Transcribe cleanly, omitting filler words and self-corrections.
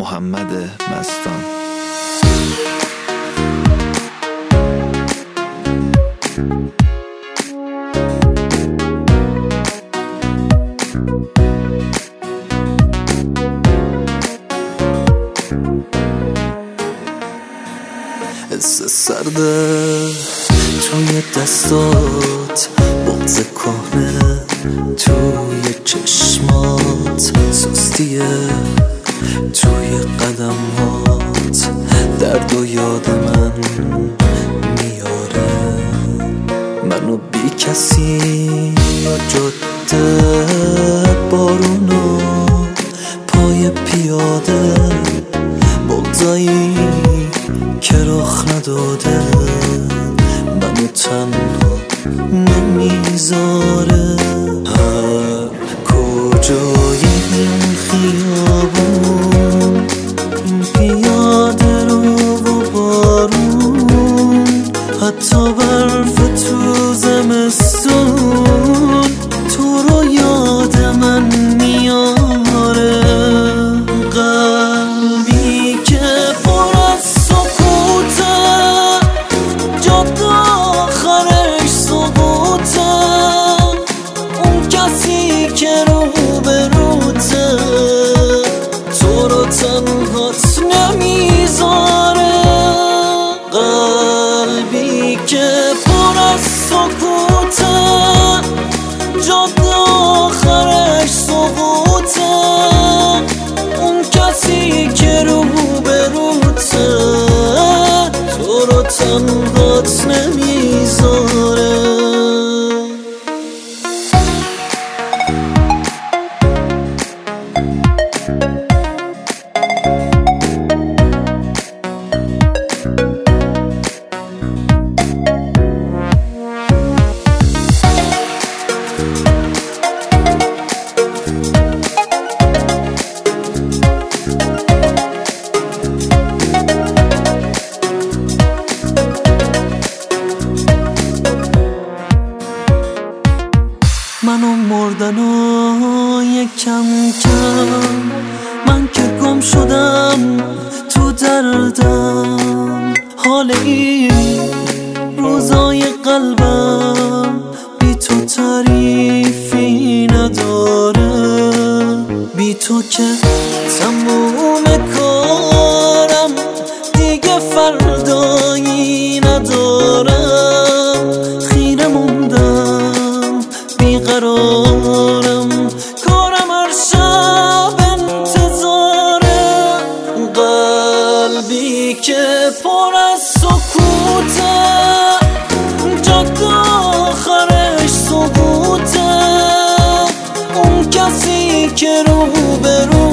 محمد مستان. حس سرده توی دستات، بغض کهنه توی چشمات، سستیه توی قدمات، درد و یاد من میاره، منو بی کسی یا جاده، بارونو پای پیاده، بغضایی که رخ نداده، منو تنها نمیذاره. هر کجای این خیابون، این پیاده رو و بارون، حتی برف تو زمستون، تو رو یاد من میاره. قلبی که پر از سکوته، جاده آخرش سقوطه، اون کسی که رو به روته، تو رو تنهات نمیذاره. قلبی که پر از سکوته، جاده آخرش سقوطه، اون کسی که رو به روته، تو رو تنهات نمیذاره. منو مردن و یکم کم، من که گم شدم تو دردم، حال این روزای قلبم بی تو تعریفی نداره. بی تو که تموم کارم دیگه فردایی ندارم، خیره موندم بیقرارم، کارم هر شب انتظاره. قلبی که پر از سکوته، جاده آخرش سقوطه، اون کسی که رو به رو